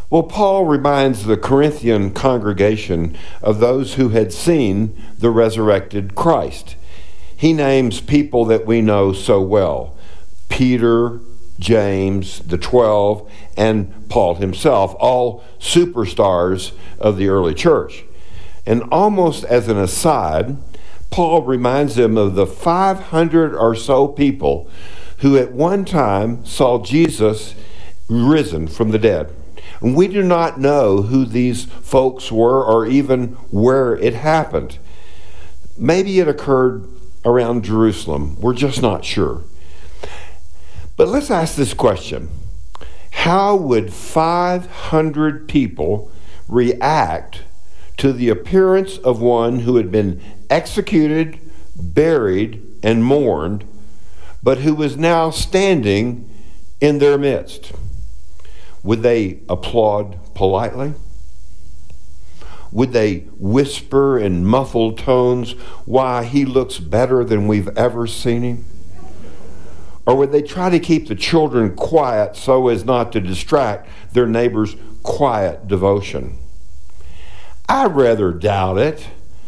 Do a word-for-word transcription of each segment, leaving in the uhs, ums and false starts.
Well, Paul reminds the Corinthian congregation of those who had seen the resurrected Christ. He names people that we know so well: Peter, James, the twelve, and Paul himself, all superstars of the early church. And almost as an aside, Paul reminds them of the five hundred or so people who at one time saw Jesus risen from the dead. And we do not know who these folks were or even where it happened. Maybe it occurred around Jerusalem. We're just not sure. But let's ask this question. How would five hundred people react to the appearance of one who had been executed, buried, and mourned, but who was now standing in their midst? Would they applaud politely? Would they whisper in muffled tones, "Why, he looks better than we've ever seen him"? Or would they try to keep the children quiet so as not to distract their neighbor's quiet devotion? I rather doubt it.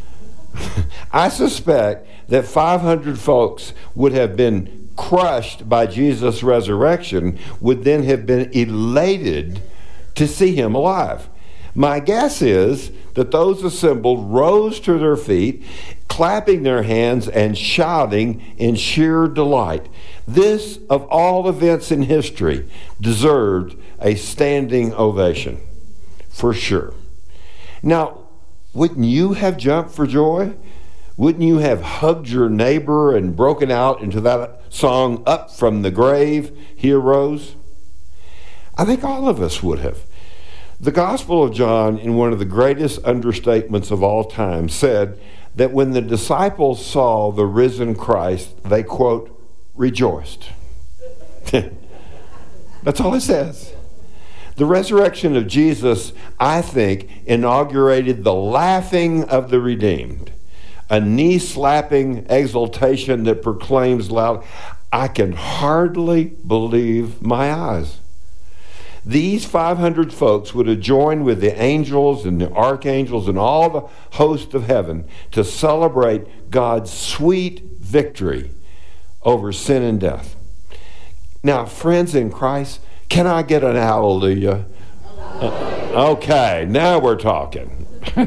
I suspect that five hundred folks would have been crushed by Jesus' resurrection, would then have been elated to see him alive. My guess is that those assembled rose to their feet, clapping their hands and shouting in sheer delight. This, of all events in history, deserved a standing ovation, for sure. Now, wouldn't you have jumped for joy? Wouldn't you have hugged your neighbor and broken out into that song, "Up from the grave, he arose"? I think all of us would have. The Gospel of John, in one of the greatest understatements of all time, said that when the disciples saw the risen Christ, they, quote, rejoiced. That's all it says. The resurrection of Jesus, I think, inaugurated the laughing of the redeemed, a knee-slapping exultation that proclaims loud, "I can hardly believe my eyes." These five hundred folks would have joined with the angels and the archangels and all the hosts of heaven to celebrate God's sweet victory over sin and death. Now, friends in Christ, can I get an hallelujah? Uh, okay, now we're talking.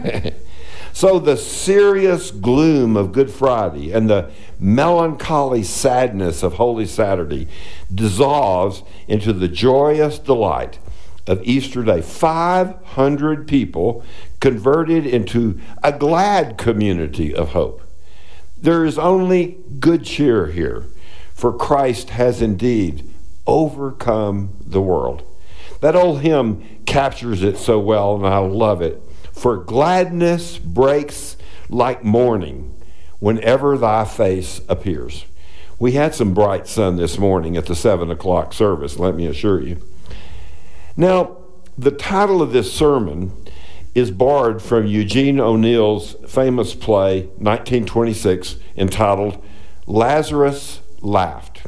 So the serious gloom of Good Friday and the melancholy sadness of Holy Saturday dissolves into the joyous delight of Easter Day. five hundred people converted into a glad community of hope. There is only good cheer here, for Christ has indeed overcome the world. That old hymn captures it so well, and I love it. For gladness breaks like morning whenever thy face appears. We had some bright sun this morning at the seven o'clock service, let me assure you. Now, the title of this sermon is borrowed from Eugene O'Neill's famous play, nineteen twenty-six, entitled Lazarus Laughed.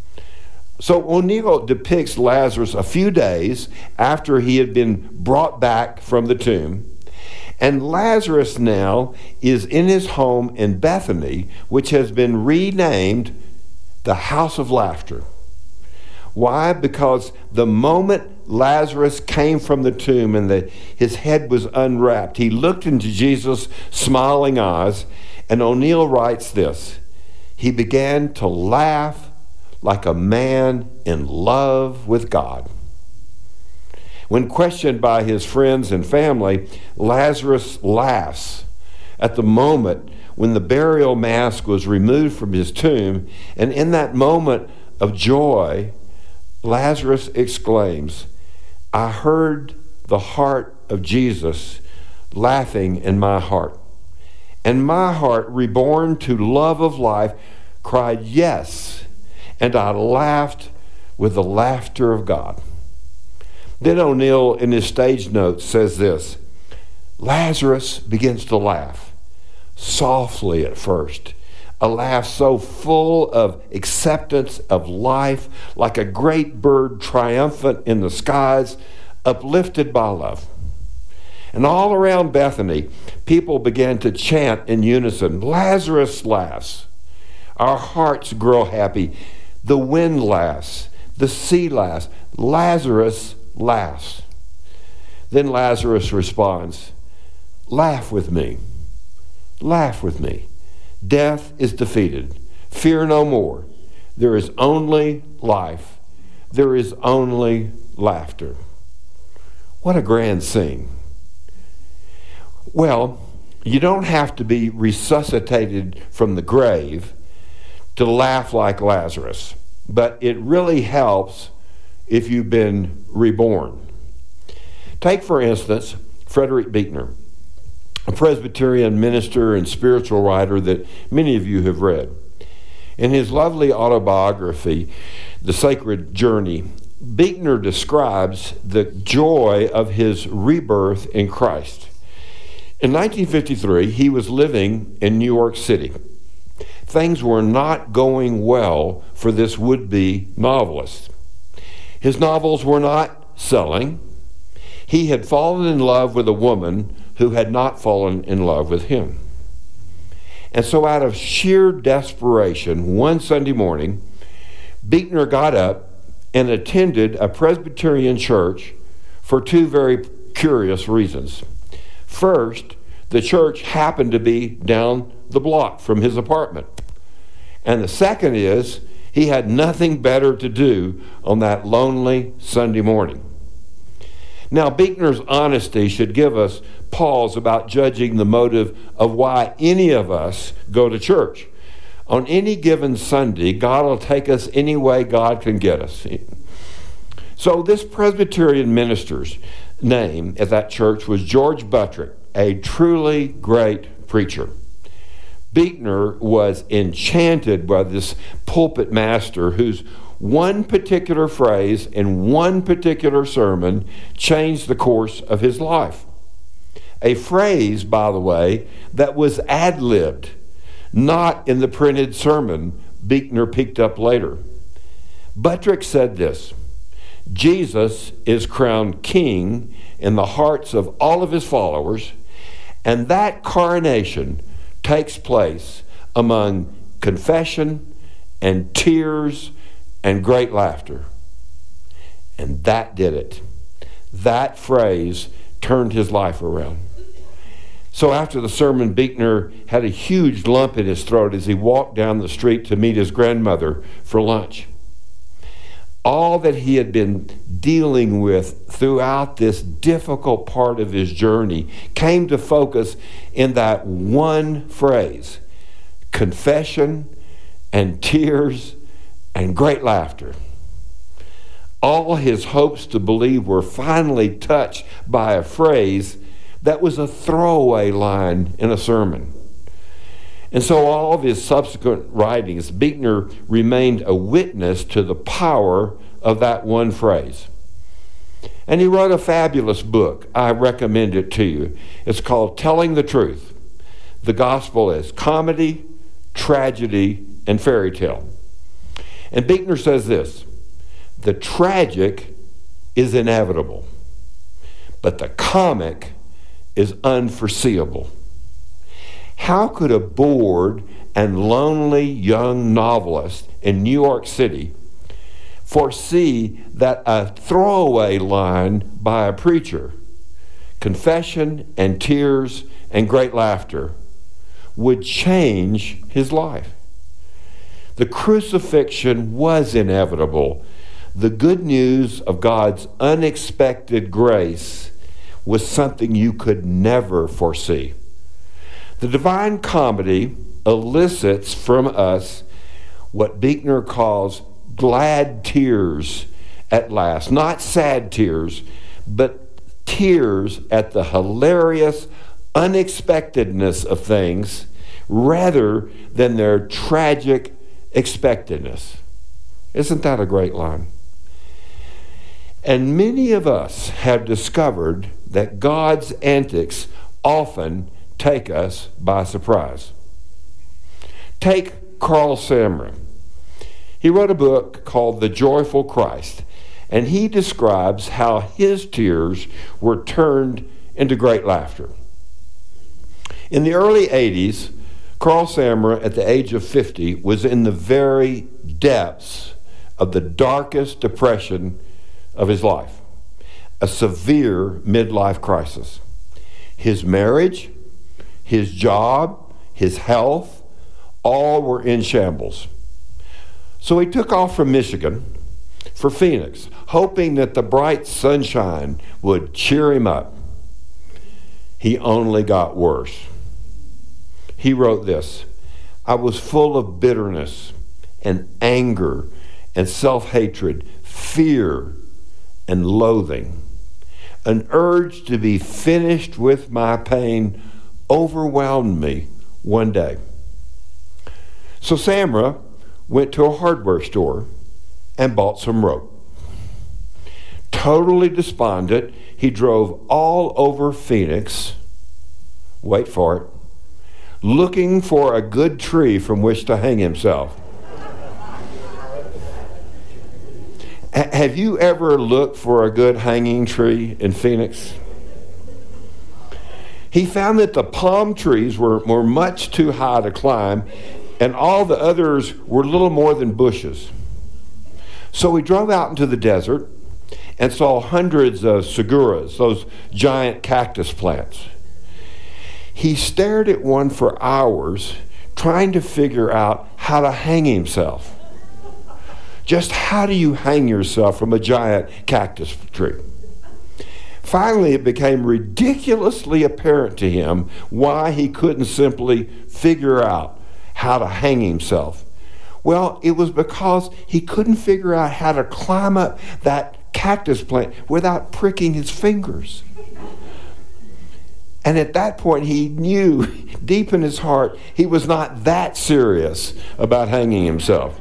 So O'Neill depicts Lazarus a few days after he had been brought back from the tomb. And Lazarus now is in his home in Bethany, which has been renamed the House of Laughter. Why? Because the moment Lazarus came from the tomb and the, his head was unwrapped, he looked into Jesus' smiling eyes, and O'Neill writes this: he began to laugh like a man in love with God. When questioned by his friends and family, Lazarus laughs at the moment when the burial mask was removed from his tomb, and in that moment of joy, Lazarus exclaims, "I heard the heart of Jesus laughing in my heart, and my heart, reborn to love of life, cried yes, and I laughed with the laughter of God." Then O'Neill, in his stage notes, says this: Lazarus begins to laugh, softly at first, a laugh so full of acceptance of life, like a great bird triumphant in the skies, uplifted by love. And all around Bethany, people began to chant in unison, Lazarus laughs. Our hearts grow happy. The wind laughs. The sea laughs. Lazarus laughs. Then Lazarus responds, laugh with me. Laugh with me. Death is defeated. Fear no more. There is only life. There is only laughter. What a grand scene. Well, you don't have to be resuscitated from the grave to laugh like Lazarus, but it really helps if you've been reborn. Take, for instance, Frederick Buechner, a Presbyterian minister and spiritual writer that many of you have read. In his lovely autobiography, The Sacred Journey, Buechner describes the joy of his rebirth in Christ. In nineteen fifty-three, he was living in New York City. Things were not going well for this would-be novelist. His novels were not selling. He had fallen in love with a woman who had not fallen in love with him. And so out of sheer desperation, one Sunday morning, Buechner got up and attended a Presbyterian church for two very curious reasons. First, the church happened to be down the block from his apartment. And the second is, he had nothing better to do on that lonely Sunday morning. Now, Buechner's honesty should give us pause about judging the motive of why any of us go to church. On any given Sunday, God will take us any way God can get us. So this Presbyterian minister's name at that church was George Buttrick, a truly great preacher. Buechner was enchanted by this pulpit master whose one particular phrase in one particular sermon changed the course of his life. A phrase, by the way, that was ad-libbed, not in the printed sermon Buechner picked up later. Buttrick said this, Jesus is crowned king in the hearts of all of his followers, and that coronation takes place among confession and tears and great laughter. And that did it. That phrase turned his life around. So after the sermon, Buechner had a huge lump in his throat as he walked down the street to meet his grandmother for lunch. All that he had been dealing with throughout this difficult part of his journey came to focus in that one phrase, confession and tears and great laughter. All his hopes to believe were finally touched by a phrase that was a throwaway line in a sermon. And so all of his subsequent writings, Buechner remained a witness to the power of that one phrase. And he wrote a fabulous book. I recommend it to you. It's called Telling the Truth. The gospel is comedy, tragedy, and fairy tale. And Buechner says this, the tragic is inevitable, but the comic is unforeseeable. How could a bored and lonely young novelist in New York City foresee that a throwaway line by a preacher, confession and tears and great laughter, would change his life? The crucifixion was inevitable. The good news of God's unexpected grace was something you could never foresee. The Divine Comedy elicits from us what Buechner calls glad tears at last. Not sad tears, but tears at the hilarious unexpectedness of things rather than their tragic expectedness. Isn't that a great line? And many of us have discovered that God's antics often take us by surprise. Take Carl Samra. He wrote a book called The Joyful Christ, And he describes how his tears were turned into great laughter. In the early eighties, Carl Samra, at the age of fifty, was in the very depths of the darkest depression of his life, a severe midlife crisis. His marriage, his job, his health, all were in shambles. So he took off from Michigan for Phoenix, hoping that the bright sunshine would cheer him up. He only got worse. He wrote this: "I was full of bitterness and anger and self-hatred, fear and loathing. An urge to be finished with my pain overwhelmed me one day." So Samra went to a hardware store and bought some rope. Totally despondent, he drove all over Phoenix, wait for it, looking for a good tree from which to hang himself. H- have you ever looked for a good hanging tree in Phoenix? He found that the palm trees were, were much too high to climb, and all the others were little more than bushes. So he drove out into the desert and saw hundreds of seguras, those giant cactus plants. He stared at one for hours, trying to figure out how to hang himself. Just how do you hang yourself from a giant cactus tree? Finally, it became ridiculously apparent to him why he couldn't simply figure out how to hang himself. Well, it was because he couldn't figure out how to climb up that cactus plant without pricking his fingers. And at that point, he knew deep in his heart he was not that serious about hanging himself.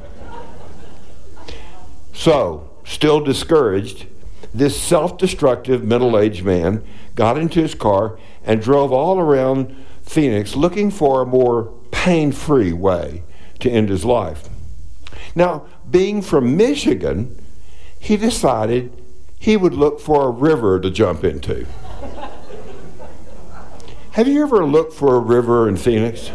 So, still discouraged, this self-destructive middle-aged man got into his car and drove all around Phoenix looking for a more pain-free way to end his life. Now, being from Michigan, he decided he would look for a river to jump into. Have you ever looked for a river in Phoenix?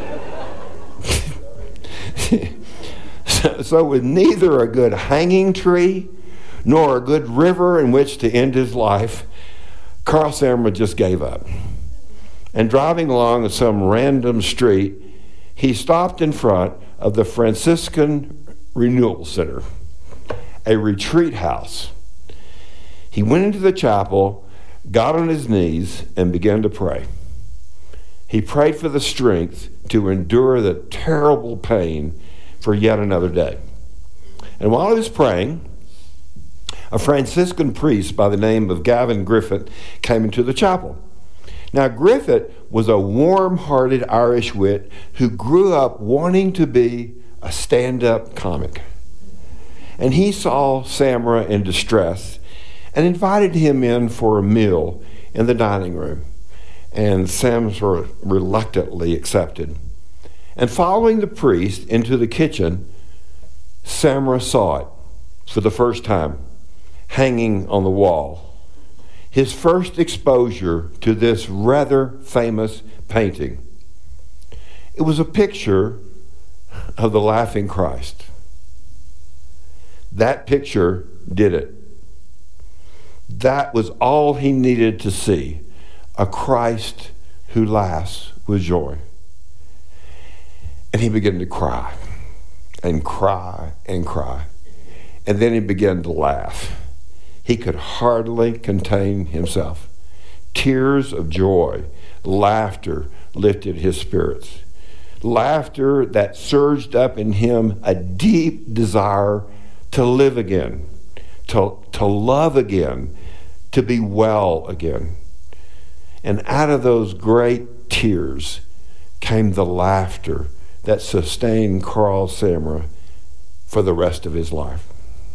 so, so with neither a good hanging tree nor a good river in which to end his life, Carl Samra just gave up. And driving along some random street, he stopped in front of the Franciscan Renewal Center, a retreat house. He went into the chapel, got on his knees, and began to pray. He prayed for the strength to endure the terrible pain for yet another day. And while he was praying, a Franciscan priest by the name of Gavin Griffith came into the chapel. Now, Griffith was a warm-hearted Irish wit who grew up wanting to be a stand-up comic. And he saw Samra in distress and invited him in for a meal in the dining room. And Samra reluctantly accepted. And following the priest into the kitchen, Samra saw it for the first time, hanging on the wall. His first exposure to this rather famous painting. It was a picture of the laughing Christ. That picture did it. That was all he needed to see, a Christ who laughs with joy. And he began to cry and cry and cry. And then he began to laugh. He could hardly contain himself. Tears of joy, laughter lifted his spirits. Laughter that surged up in him a deep desire to live again, to, to love again, to be well again. And out of those great tears came the laughter that sustained Carl Samra for the rest of his life.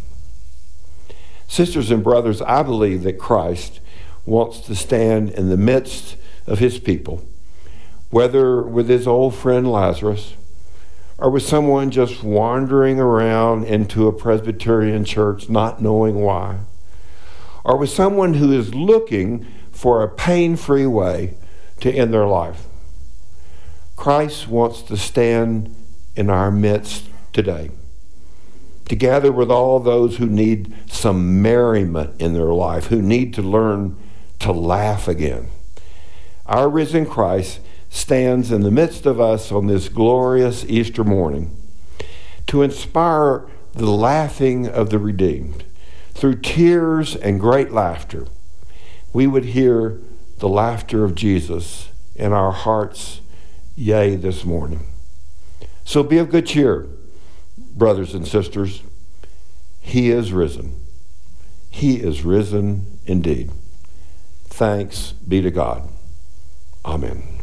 Sisters and brothers, I believe that Christ wants to stand in the midst of his people, whether with his old friend Lazarus, Or was someone just wandering around into a Presbyterian church not knowing why? Or was someone who is looking for a pain-free way to end their life? Christ wants to stand in our midst today, together with all those who need some merriment in their life, who need to learn to laugh again. Our risen Christ stands in the midst of us on this glorious Easter morning to inspire the laughing of the redeemed. Through tears and great laughter, we would hear the laughter of Jesus in our hearts, yea, this morning. So be of good cheer, brothers and sisters. He is risen. He is risen indeed. Thanks be to God. Amen.